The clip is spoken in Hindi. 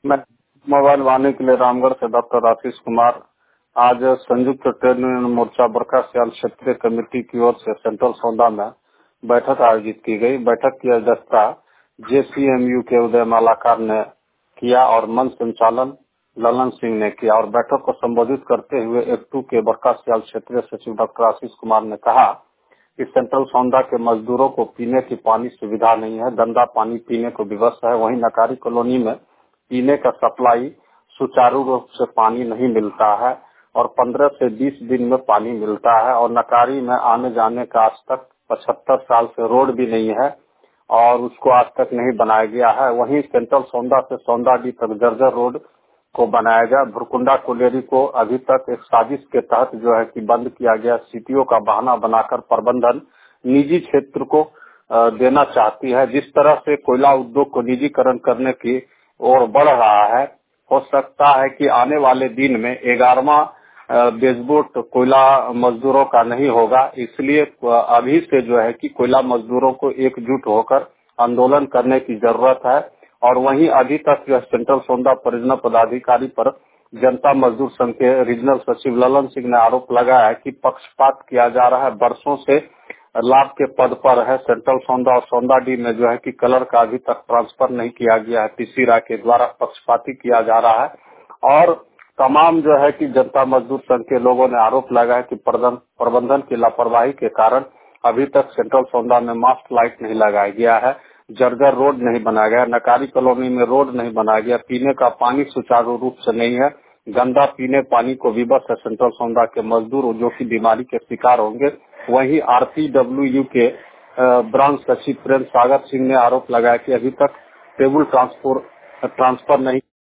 मैं मोबाइल वाहने के लिए रामगढ़ से डॉक्टर आशीष कुमार। आज संयुक्त ट्रेड यूनियन मोर्चा बरखा सियाल क्षेत्रीय कमेटी की ओर से सेंट्रल सौदा में बैठक आयोजित की गई। बैठक की अध्यक्षता जेसीएमयू के उदय मालाकार ने किया और मंच संचालन ललन सिंह ने किया। और बैठक को संबोधित करते हुए एक्टू के बरखा सियाल क्षेत्रीय सचिव डॉक्टर आशीष कुमार ने कहा कि सेंट्रल सौदा के मजदूरों को पीने की पानी सुविधा नहीं है, गंदा पानी पीने को विवश है। वहीं नकारी कॉलोनी में पीने का सप्लाई सुचारू रूप से पानी नहीं मिलता है और 15 से 20 दिन में पानी मिलता है। और नकारी में आने जाने का आज तक 75 साल से रोड भी नहीं है और उसको आज तक नहीं बनाया गया है। वहीं सेंट्रल सौदा से सौंदाडी तक जर्जर रोड को बनाया गया। भुरकुंडा कोलेरी को अभी तक एक साजिश के तहत जो है कि बंद किया गया। सीटीओ का बहाना बनाकर प्रबंधन निजी क्षेत्र को देना चाहती है। जिस तरह से कोयला उद्योग को निजीकरण करने की ओर बढ़ रहा है, हो सकता है कि आने वाले दिन में 11वां बेसबोट कोयला मजदूरों का नहीं होगा। इसलिए अभी से जो है कि कोयला मजदूरों को एकजुट होकर आंदोलन करने की जरूरत है। और वहीं अभी तक जो सेंट्रल सौदा परियोजना पदाधिकारी पर जनता मजदूर संघ के रीजनल सचिव ललन सिंह ने आरोप लगाया है कि पक्षपात किया जा रहा है। वर्षों से लाभ के पद पर है सेंट्रल सौदा और सौंदाडी में जो है कि कलर का अभी तक ट्रांसफर नहीं किया गया है। पीसी राय के द्वारा पक्षपाती किया जा रहा है। और तमाम जो है कि जनता मजदूर संघ के लोगों ने आरोप लगाया कि प्रबंधन की लापरवाही के कारण अभी तक सेंट्रल सौदा में मास्ट लाइट नहीं लगाया गया है, जर्जर रोड नहीं बनाया गया, नकारी कॉलोनी में रोड नहीं बनाया गया, पीने का पानी सुचारू रूप से नहीं है, गंदा पीने पानी को विवश है सेंट्रल सौदा के मजदूर जो कि बीमारी के शिकार होंगे। वहीं आरपीडब्ल्यूयू के ब्रांच सचिव प्रेम सागर सिंह ने आरोप लगाया कि अभी तक टेबल ट्रांसफर नहीं